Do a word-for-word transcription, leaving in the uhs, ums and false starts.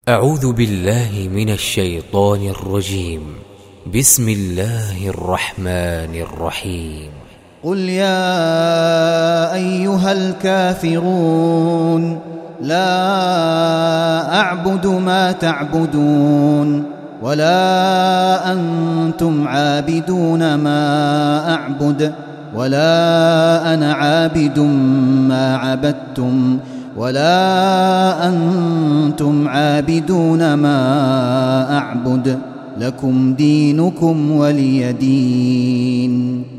أعوذ بالله من الشيطان الرجيم. بسم الله الرحمن الرحيم. قل يا أيها الكافرون لا أعبد ما تعبدون ولا أنتم عابدون ما أعبد ولا أنا عابد ما عبدتم ولا أنتم عابدون ما أعبد لكم دينكم ولي دين.